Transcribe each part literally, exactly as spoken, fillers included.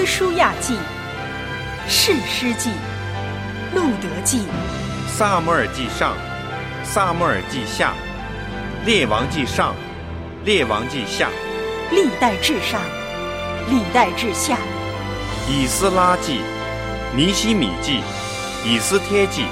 约书亚记、士师记、路得记、 撒母耳记上、撒母耳记下、列王记上、列王记下、 历代志上、历代志下、 以斯拉记、尼希米记、以斯帖记。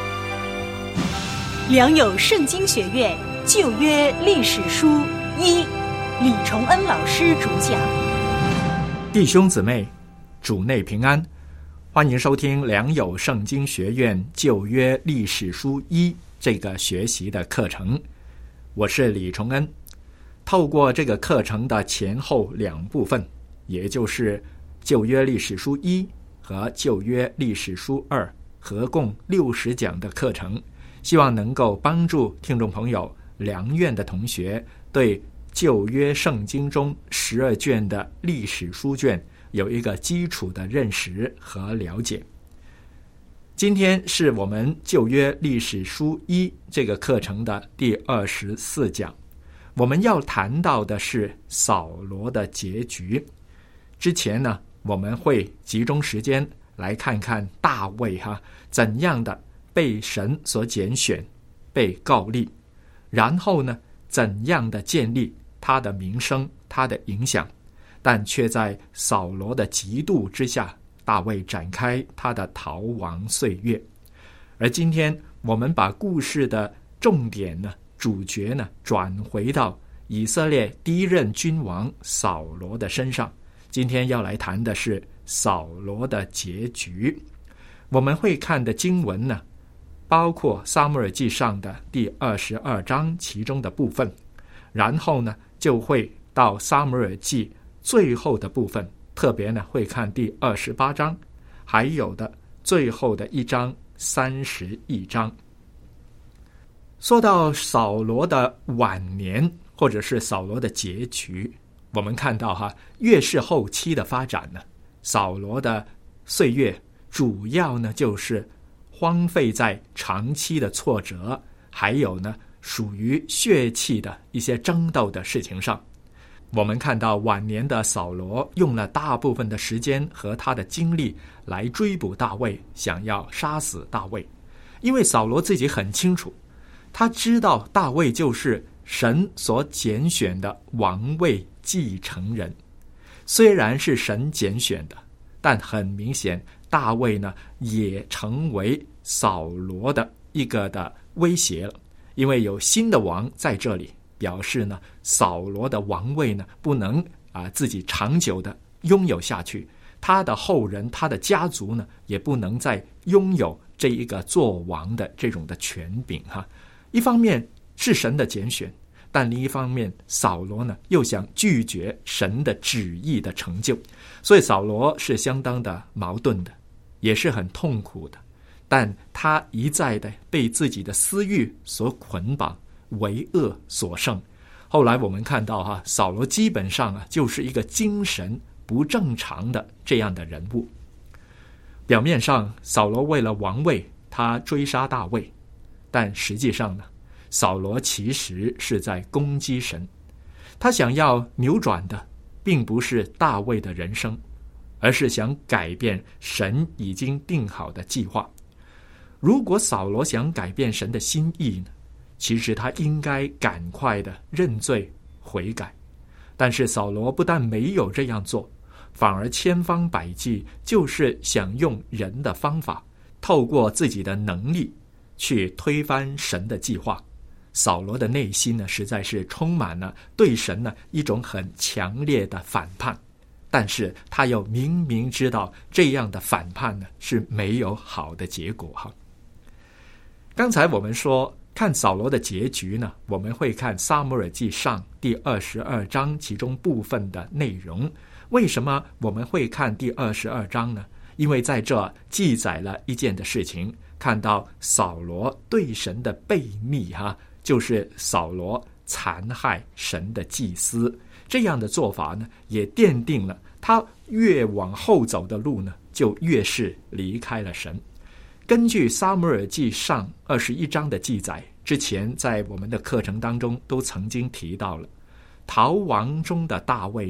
良友圣经学院旧约历史书一，李崇恩老师主讲。 弟兄姊妹，主内平安，欢迎收听良友圣经学院旧约历史书一这个学习的课程。我是李崇恩。透过这个课程的前后两部分，也就是旧约历史书一和旧约历史书二，合共六十讲的课程，希望能够帮助听众朋友、良院的同学对旧约圣经中十二卷的历史书卷有一个基础的认识和了解。今天是我们旧约历史书一这个课程的第二十四讲，我们要谈到的是扫罗的结局。之前呢，我们会集中时间来看看大卫哈怎样的被神所拣选，被膏立，然后呢，怎样的建立他的名声，他的影响，但却在扫罗的嫉妒之下，大卫展开他的逃亡岁月。而今天我们把故事的重点呢，主角呢，转回到以色列第一任君王扫罗的身上。今天要来谈的是扫罗的结局。我们会看的经文呢，包括撒母耳记上的第二十二章其中的部分，然后呢就会到撒母耳记最后的部分，特别呢会看第二十八章，还有的最后的一章三十一章。说到扫罗的晚年，或者是扫罗的结局，我们看到哈，越是后期的发展呢，扫罗的岁月主要呢就是荒废在长期的挫折，还有呢属于血气的一些争斗的事情上。我们看到晚年的扫罗用了大部分的时间和他的精力来追捕大卫，想要杀死大卫。因为扫罗自己很清楚，他知道大卫就是神所拣选的王位继承人。虽然是神拣选的，但很明显大卫呢也成为扫罗的一个的威胁了。因为有新的王在这里，表示呢扫罗的王位呢不能啊自己长久的拥有下去，他的后人，他的家族呢也不能再拥有这一个做王的这种的权柄哈。一方面是神的拣选，但另一方面扫罗呢又想拒绝神的旨意的成就，所以扫罗是相当的矛盾的，也是很痛苦的。但他一再的被自己的私欲所捆绑，为恶所胜。后来我们看到哈，扫罗基本上啊就是一个精神不正常的这样的人物。表面上扫罗为了王位，他追杀大卫，但实际上呢，扫罗其实是在攻击神。他想要扭转的并不是大卫的人生，而是想改变神已经定好的计划。如果扫罗想改变神的心意呢，其实他应该赶快的认罪悔改。但是扫罗不但没有这样做，反而千方百计，就是想用人的方法，透过自己的能力去推翻神的计划。扫罗的内心呢，实在是充满了对神呢一种很强烈的反叛，但是他又明明知道这样的反叛呢是没有好的结果哈。刚才我们说看扫罗的结局呢，我们会看撒母耳记上第二十二章其中部分的内容。为什么我们会看第二十二章呢？因为在这记载了一件的事情，看到扫罗对神的悖逆哈，就是扫罗残害神的祭司。这样的做法呢，也奠定了他越往后走的路呢，就越是离开了神。根据撒母耳记上二十一章的记载，之前在我们的课程当中都曾经提到了，逃亡中的大卫呢，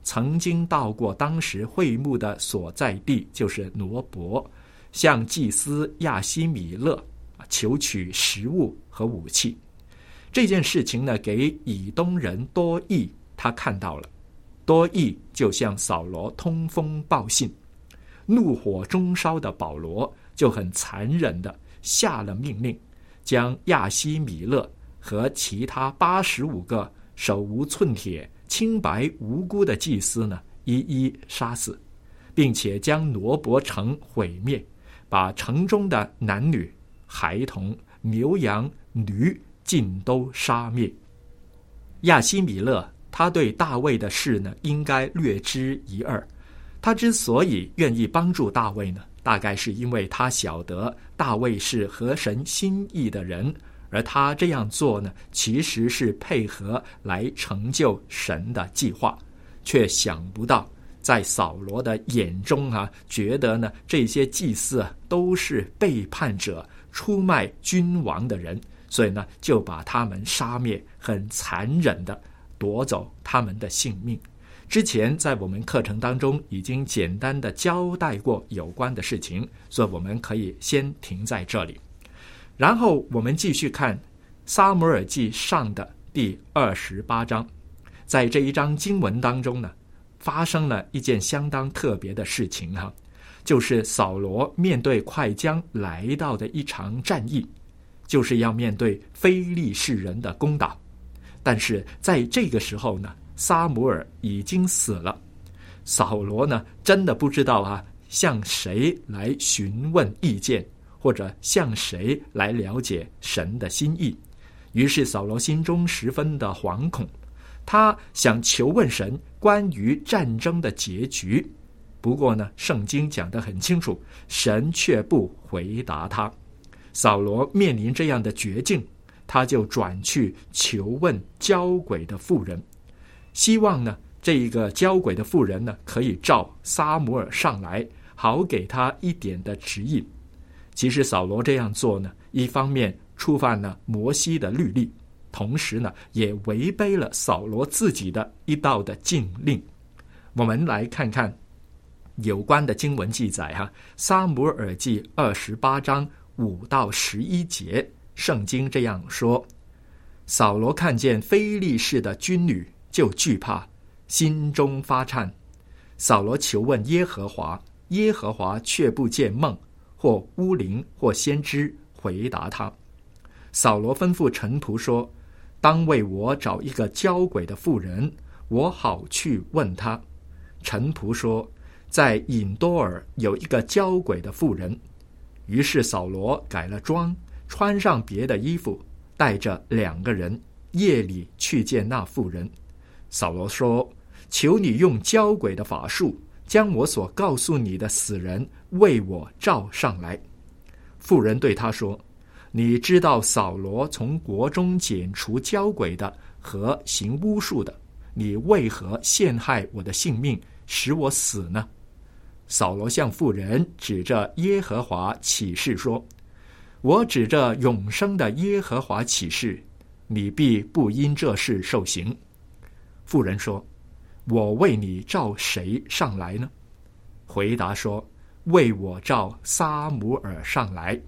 曾经到过当时会幕的所在地，就是挪伯，向祭司亚希米勒求取食物和武器。这件事情呢，给以东人多益他看到了。多益就向扫罗通风报信，怒火中烧的保罗就很残忍地下了命令，将亚希米勒和其他八十五个手无寸铁、清白无辜的祭司呢，一一杀死，并且将挪伯城毁灭，把城中的男女、孩童、牛羊、驴尽都杀灭。亚希米勒他对大卫的事呢，应该略知一二。他之所以愿意帮助大卫呢，大概是因为他晓得大卫是合神心意的人，而他这样做呢，其实是配合来成就神的计划。却想不到在扫罗的眼中啊，觉得呢这些祭司啊都是背叛者、出卖君王的人，所以呢就把他们杀灭，很残忍的夺走他们的性命。之前在我们课程当中已经简单的交代过有关的事情，所以我们可以先停在这里。然后我们继续看撒母耳记上的第二十八章。在这一章经文当中呢，发生了一件相当特别的事情哈，就是扫罗面对快将来到的一场战役，就是要面对非利士人的攻打。但是在这个时候呢，撒母耳已经死了，扫罗呢真的不知道啊，向谁来询问意见，或者向谁来了解神的心意。于是扫罗心中十分的惶恐，他想求问神关于战争的结局。不过呢，圣经讲得很清楚，神却不回答他。扫罗面临这样的绝境，他就转去求问交鬼的妇人，希望呢这一个交鬼的妇人呢可以召撒母耳上来，好给他一点的指引。其实扫罗这样做呢，一方面触犯了摩西的律例，同时呢也违背了扫罗自己的一道的禁令。我们来看看有关的经文记载哈，撒母耳记二十八章五到十一节，圣经这样说：扫罗看见非利士的军旅，就惧怕，心中发颤。扫罗求问耶和华，耶和华却不见梦或巫灵或先知回答他。扫罗吩咐臣仆说：当为我找一个交鬼的妇人，我好去问他。臣仆说：在隐多尔有一个交鬼的妇人。于是扫罗改了装，穿上别的衣服，带着两个人，夜里去见那妇人。扫罗说：求你用交鬼的法术，将我所告诉你的死人为我召上来。妇人对他说：你知道扫罗从国中剪除交鬼的和行巫术的，你为何陷害我的性命，使我死呢？扫罗向妇人指着耶和华起誓说：我指着永生的耶和华起誓，你必不因这事受刑。妇人说：我为你召谁上来呢？回答说：为我召撒母耳上来。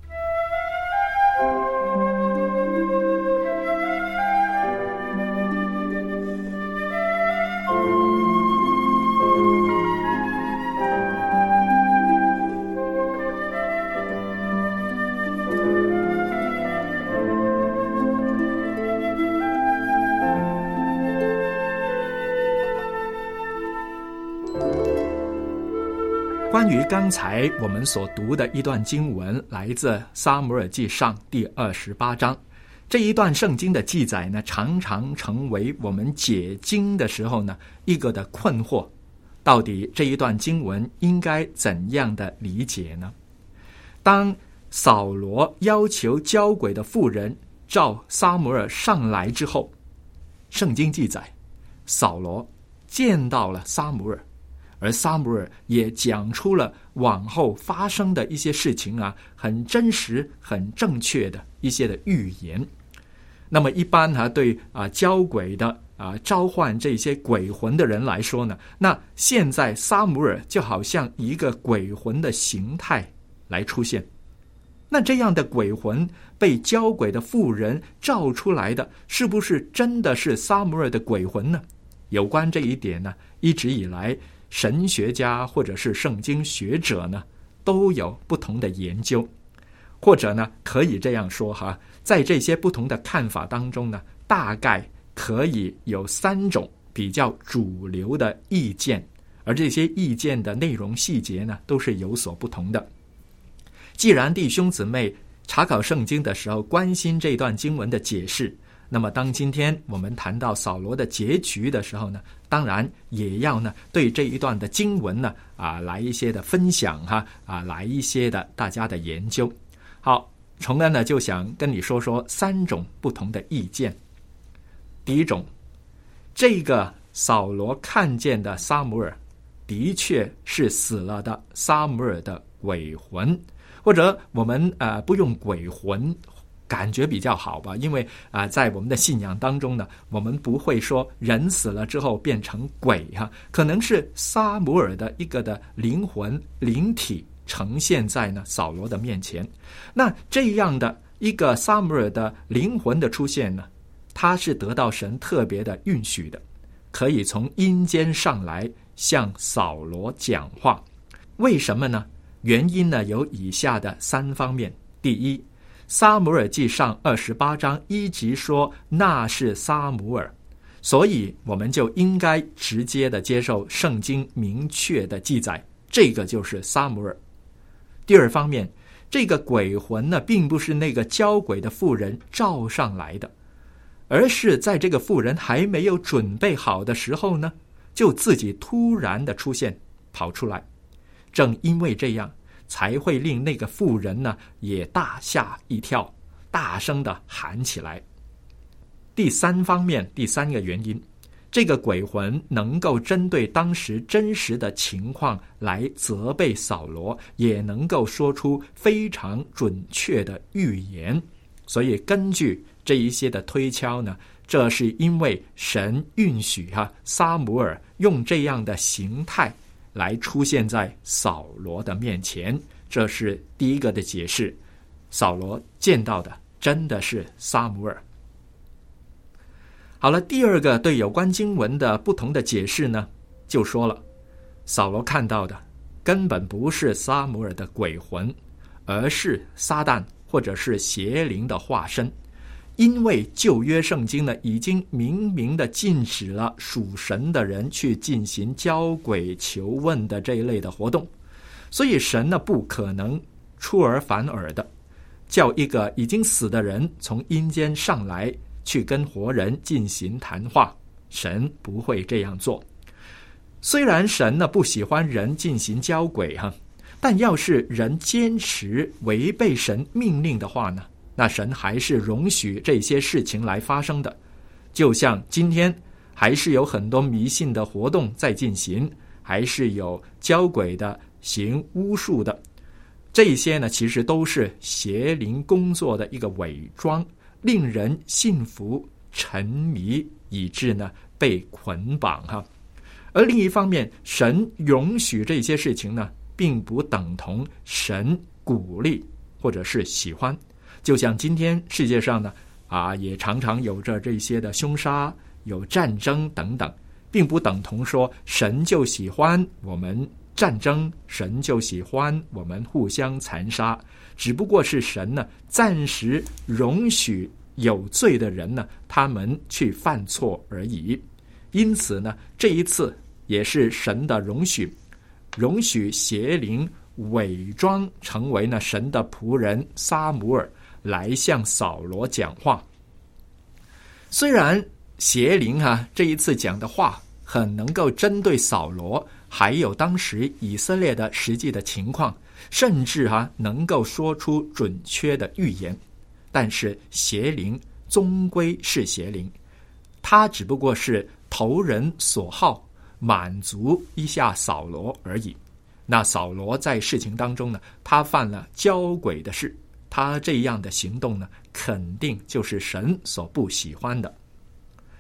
关于刚才我们所读的一段经文，来自撒母耳记上第二十八章。这一段圣经的记载呢，常常成为我们解经的时候呢一个的困惑。到底这一段经文应该怎样的理解呢？当扫罗要求交鬼的妇人召撒母耳上来之后，圣经记载扫罗见到了撒母耳，而撒母耳也讲出了往后发生的一些事情啊，很真实、很正确的一些的预言。那么一般啊，对啊交鬼的啊召唤这些鬼魂的人来说呢，那现在撒母耳就好像一个鬼魂的形态来出现。那这样的鬼魂被交鬼的妇人召出来的，是不是真的是撒母耳的鬼魂呢？有关这一点呢，一直以来神学家或者是圣经学者呢都有不同的研究，或者呢可以这样说哈，在这些不同的看法当中呢，大概可以有三种比较主流的意见，而这些意见的内容细节呢都是有所不同的。既然弟兄姊妹查考圣经的时候关心这段经文的解释，那么当今天我们谈到扫罗的结局的时候呢，当然也要呢对这一段的经文呢啊来一些的分享哈啊来一些的大家的研究。好，崇恩呢就想跟你说说三种不同的意见。第一种，这个扫罗看见的撒母耳的确是死了的撒母耳的鬼魂，或者我们呃不用鬼魂感觉比较好吧，因为啊、呃、在我们的信仰当中呢，我们不会说人死了之后变成鬼哈，可能是撒母耳的一个的灵魂灵体呈现在呢扫罗的面前。那这样的一个撒母耳的灵魂的出现呢，它是得到神特别的允许的，可以从阴间上来向扫罗讲话。为什么呢？原因呢有以下的三方面。第一，撒母耳记上二十八章一节说那是撒母耳，所以我们就应该直接的接受圣经明确的记载，这个就是撒母耳。第二方面，这个鬼魂呢并不是那个交鬼的妇人召上来的，而是在这个妇人还没有准备好的时候呢，就自己突然的出现跑出来。正因为这样，才会令那个妇人呢也大吓一跳，大声的喊起来。第三方面，第三个原因，这个鬼魂能够针对当时真实的情况来责备扫罗，也能够说出非常准确的预言。所以根据这一些的推敲呢，这是因为神允许哈、啊、撒母耳用这样的形态来出现在扫罗的面前，这是第一个的解释。扫罗见到的真的是撒母耳。好了，第二个对有关经文的不同的解释呢，就说了，扫罗看到的根本不是撒母耳的鬼魂，而是撒旦或者是邪灵的化身。因为旧约圣经呢已经明明的禁止了属神的人去进行交鬼求问的这一类的活动，所以神呢不可能出尔反尔的叫一个已经死的人从阴间上来去跟活人进行谈话，神不会这样做。虽然神呢不喜欢人进行交鬼哈，但要是人坚持违背神命令的话呢，那神还是容许这些事情来发生的。就像今天还是有很多迷信的活动在进行，还是有交鬼的、行巫术的，这些呢其实都是邪灵工作的一个伪装，令人信服沉迷，以致呢被捆绑哈。而另一方面，神容许这些事情呢，并不等同神鼓励或者是喜欢。就像今天世界上呢，啊，也常常有着这些的凶杀、有战争等等，并不等同说神就喜欢我们战争，神就喜欢我们互相残杀，只不过是神呢暂时容许有罪的人呢，他们去犯错而已。因此呢，这一次也是神的容许，容许邪灵伪装成为呢神的仆人撒母耳来向扫罗讲话。虽然邪灵啊这一次讲的话很能够针对扫罗还有当时以色列的实际的情况，甚至啊能够说出准确的预言，但是邪灵终归是邪灵，它只不过是投人所好，满足一下扫罗而已。那扫罗在事情当中呢，他犯了交鬼的事，他这样的行动呢，肯定就是神所不喜欢的。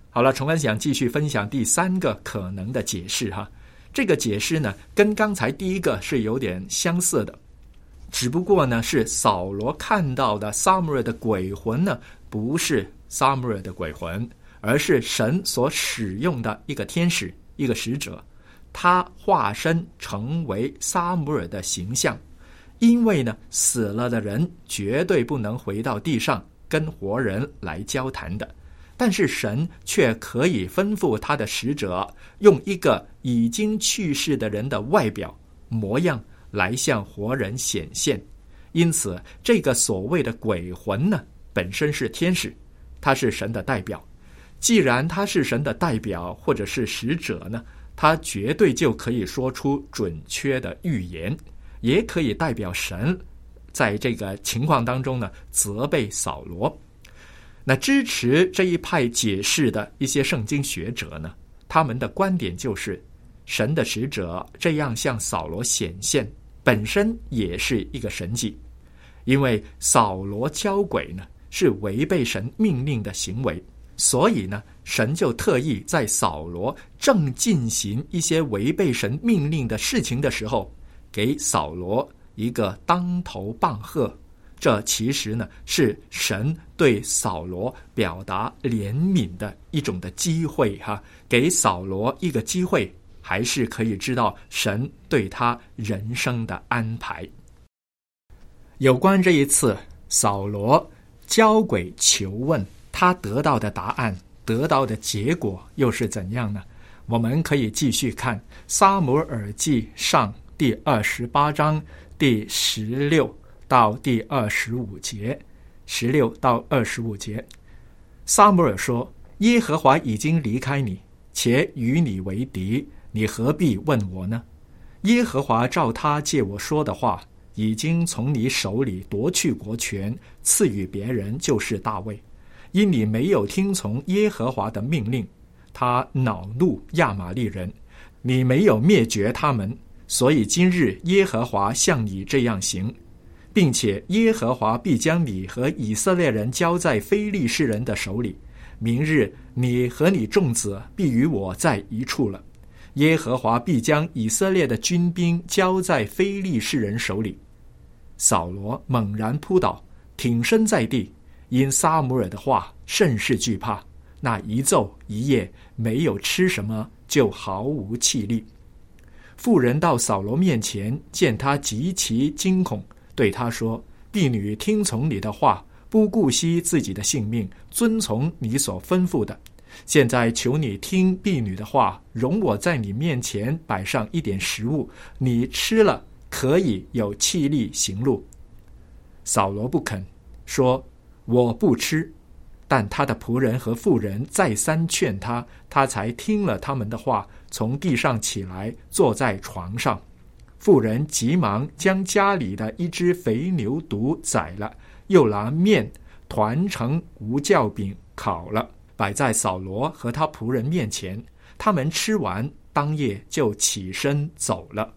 好了，崇恩想继续分享第三个可能的解释哈。这个解释呢，跟刚才第一个是有点相似的，只不过呢，是扫罗看到的撒母耳的鬼魂呢，不是撒母耳的鬼魂，而是神所使用的一个天使，一个使者，他化身成为撒母耳的形象。因为呢，死了的人绝对不能回到地上跟活人来交谈的，但是神却可以吩咐他的使者用一个已经去世的人的外表模样来向活人显现。因此这个所谓的鬼魂呢，本身是天使，他是神的代表。既然他是神的代表或者是使者呢，他绝对就可以说出准确的预言，也可以代表神在这个情况当中呢，责备扫罗。那支持这一派解释的一些圣经学者呢，他们的观点就是神的使者这样向扫罗显现本身也是一个神迹，因为扫罗交鬼呢是违背神命令的行为，所以呢神就特意在扫罗正进行一些违背神命令的事情的时候，给扫罗一个当头棒喝。这其实呢是神对扫罗表达怜悯的一种的机会哈，给扫罗一个机会，还是可以知道神对他人生的安排。有关这一次扫罗交鬼求问，他得到的答案，得到的结果又是怎样呢？我们可以继续看撒母耳记上第二十八章第十六到第二十五节，十六到二十五节。撒母耳说：耶和华已经离开你，且与你为敌，你何必问我呢？耶和华照他借我说的话，已经从你手里夺去国权，赐予别人，就是大卫。因你没有听从耶和华的命令，他恼怒亚玛力人，你没有灭绝他们，所以今日耶和华向你这样行，并且耶和华必将你和以色列人交在非利士人的手里。明日你和你众子必与我在一处了。耶和华必将以色列的军兵交在非利士人手里。扫罗猛然扑倒，挺身在地，因撒母耳的话甚是惧怕，那一昼一夜没有吃什么，就毫无气力。妇人到扫罗面前，见他极其惊恐，对他说：婢女听从你的话，不顾惜自己的性命，遵从你所吩咐的。现在求你听婢女的话，容我在你面前摆上一点食物，你吃了可以有气力行路。扫罗不肯，说：我不吃。但他的仆人和妇人再三劝他，他才听了他们的话，从地上起来，坐在床上。妇人急忙将家里的一只肥牛犊宰了，又拿面团成无酵饼烤了，摆在扫罗和他仆人面前。他们吃完，当夜就起身走了。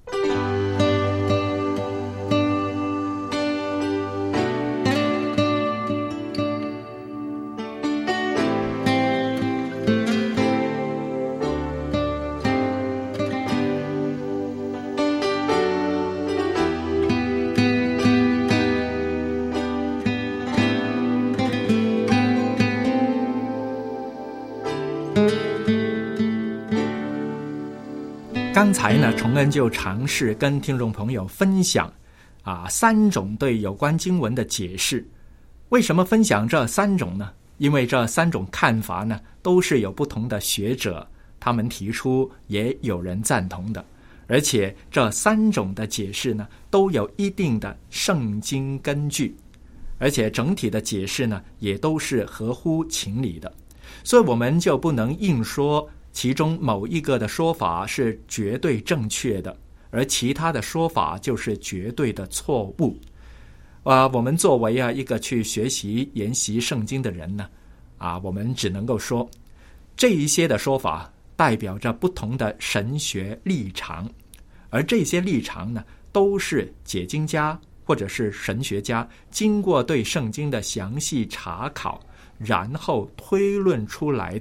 刚才呢，崇恩就尝试跟听众朋友分享啊三种对有关经文的解释。为什么分享这三种呢？因为这三种看法呢，都是有不同的学者他们提出，也有人赞同的，而且这三种的解释呢，都有一定的圣经根据，而且整体的解释呢，也都是合乎情理的。所以我们就不能硬说其中某一个的说法是绝对正确的，而其他的说法就是绝对的错误。啊，我们作为啊一个去学习研习圣经的人呢，啊，我们只能够说，这一些的说法代表着不同的神学立场，而这些立场呢，都是解经家或者是神学家经过对圣经的详细查考，然后推论出来的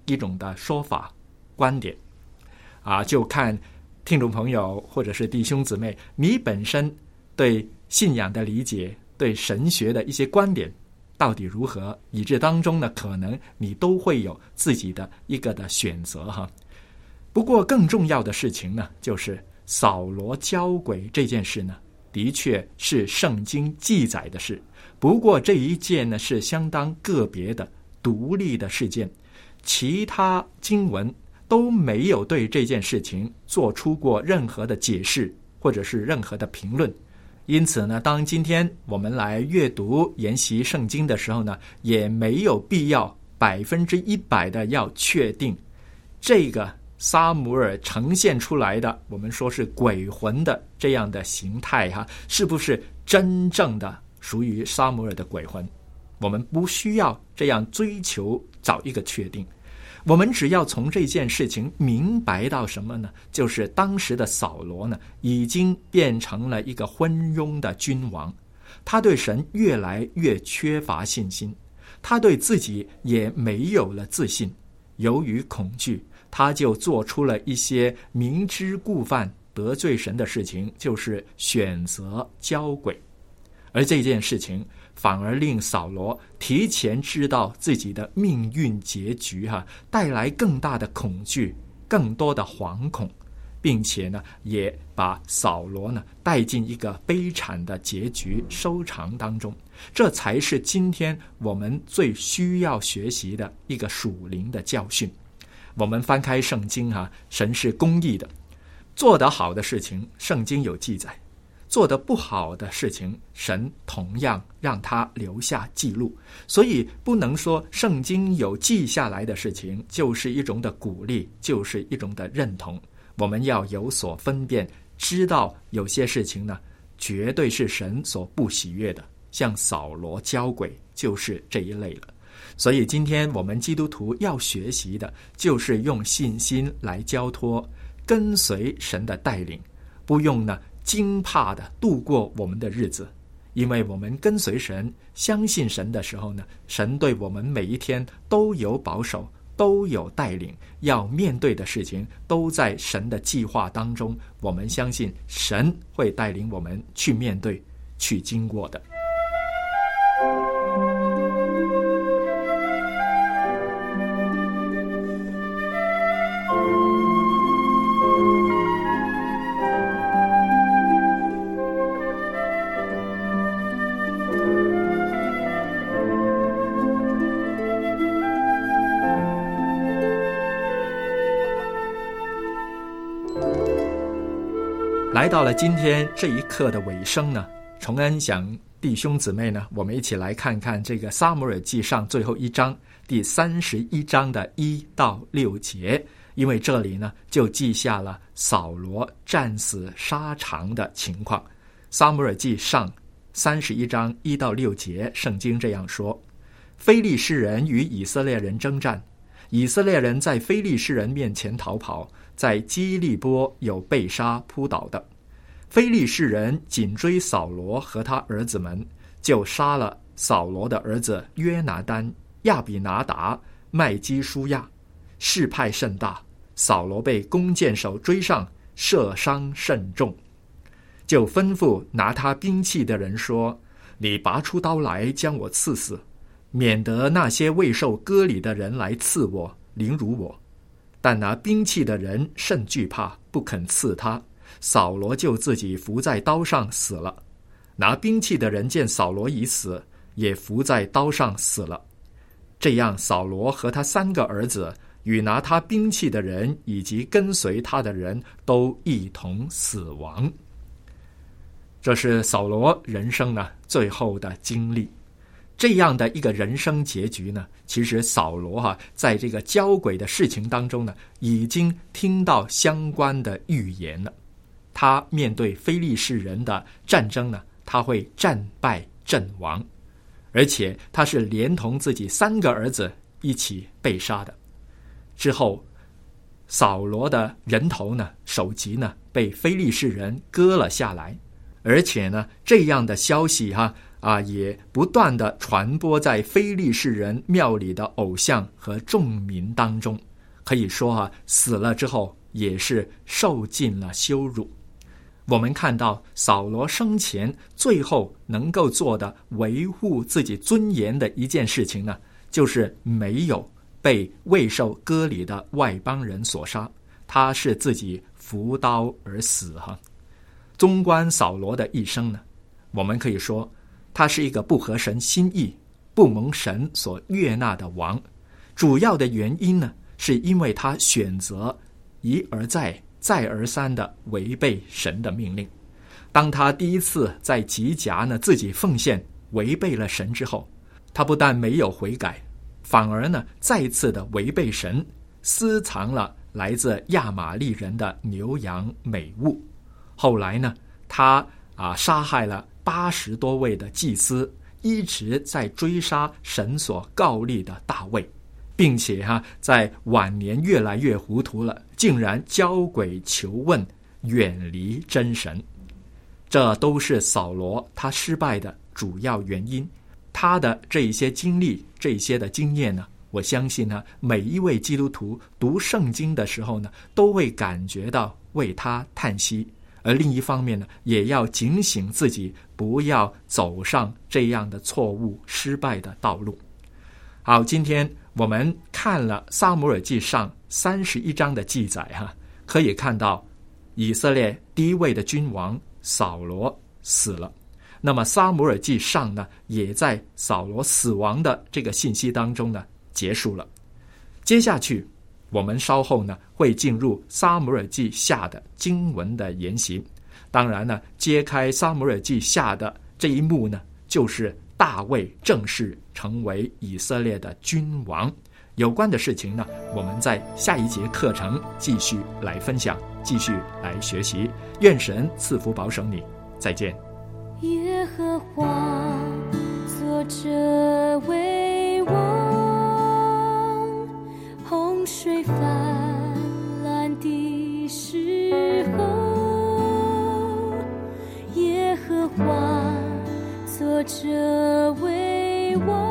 一种的说法观点啊，就看听众朋友或者是弟兄姊妹，你本身对信仰的理解，对神学的一些观点到底如何，以致当中呢，可能你都会有自己的一个的选择哈。不过更重要的事情呢，就是扫罗交鬼这件事呢，的确是圣经记载的事。不过这一件呢，是相当个别的独立的事件，其他经文都没有对这件事情做出过任何的解释，或者是任何的评论。因此呢，当今天我们来阅读研习圣经的时候呢，也没有必要百分之一百的要确定这个撒母耳呈现出来的，我们说是鬼魂的这样的形态哈，是不是真正的属于撒母耳的鬼魂？我们不需要这样追求找一个确定，我们只要从这件事情明白到什么呢？就是当时的扫罗呢，已经变成了一个昏庸的君王，他对神越来越缺乏信心，他对自己也没有了自信，由于恐惧，他就做出了一些明知故犯得罪神的事情，就是选择交鬼。而这件事情反而令扫罗提前知道自己的命运结局哈，带来更大的恐惧，更多的惶恐，并且呢，也把扫罗呢带进一个悲惨的结局收场当中。这才是今天我们最需要学习的一个属灵的教训。我们翻开圣经哈，神是公义的，做得好的事情，圣经有记载。做得不好的事情，神同样让他留下记录。所以不能说圣经有记下来的事情就是一种的鼓励，就是一种的认同。我们要有所分辨，知道有些事情呢，绝对是神所不喜悦的，像扫罗交鬼就是这一类了。所以今天我们基督徒要学习的，就是用信心来交托，跟随神的带领，不用呢惊怕的度过我们的日子。因为我们跟随神，相信神的时候呢，神对我们每一天都有保守，都有带领，要面对的事情都在神的计划当中，我们相信神会带领我们去面对，去经过的。来到了今天这一刻的尾声呢，崇恩想弟兄姊妹呢，我们一起来看看这个撒母耳记上最后一章第三十一章的一到六节，因为这里呢就记下了扫罗战死沙场的情况。撒母耳记上三十一章一到六节，圣经这样说：非利士人与以色列人征战，以色列人在非利士人面前逃跑，在基利波有被杀扑倒的。非利士人紧追扫罗和他儿子们，就杀了扫罗的儿子约拿单、亚比拿达、麦基舒亚，事派甚大。扫罗被弓箭手追上，射伤甚重，就吩咐拿他兵器的人说：你拔出刀来将我刺死，免得那些未受割礼的人来刺我，凌辱我。但拿兵器的人甚惧怕，不肯刺他。扫罗就自己伏在刀上死了。拿兵器的人见扫罗已死，也伏在刀上死了。这样扫罗和他三个儿子与拿他兵器的人以及跟随他的人都一同死亡。这是扫罗人生呢最后的经历。这样的一个人生结局呢，其实扫罗哈、啊、在这个交鬼的事情当中呢，已经听到相关的预言了。他面对非利士人的战争呢，他会战败阵亡，而且他是连同自己三个儿子一起被杀的。之后扫罗的人头呢，首级呢被非利士人割了下来，而且呢这样的消息哈、啊、 啊，也不断的传播在非利士人庙里的偶像和众民当中，可以说啊，死了之后也是受尽了羞辱。我们看到扫罗生前最后能够做的维护自己尊严的一件事情呢，就是没有被未受割礼的外邦人所杀，他是自己扶刀而死哈。纵观扫罗的一生呢，我们可以说他是一个不合神心意、不蒙神所悦纳的王。主要的原因呢，是因为他选择一而再、再而三的违背神的命令。当他第一次在吉甲呢自己奉献违背了神之后，他不但没有悔改，反而呢再次的违背神，私藏了来自亚玛利人的牛羊美物。后来呢，他啊杀害了八十多位的祭司，一直在追杀神所告立的大卫，并且哈、啊、在晚年越来越糊涂了，竟然交鬼求问，远离真神。这都是扫罗他失败的主要原因。他的这一些经历，这一些的经验呢，我相信呢，每一位基督徒读圣经的时候呢，都会感觉到为他叹息。而另一方面呢，也要警醒自己，不要走上这样的错误失败的道路。好，今天我们看了撒母耳记上三十一章的记载哈，可以看到以色列第一位的君王扫罗死了。那么撒母耳记上呢，也在扫罗死亡的这个信息当中呢结束了。接下去我们稍后呢会进入撒母耳记下的经文的研习。当然呢，揭开撒母耳记下的这一幕呢，就是大卫正式成为以色列的君王。有关的事情呢，我们在下一节课程继续来分享，继续来学习。愿神赐福保守你，再见。 耶和华作者为王，洪水泛滥的时候，耶和华作者为王。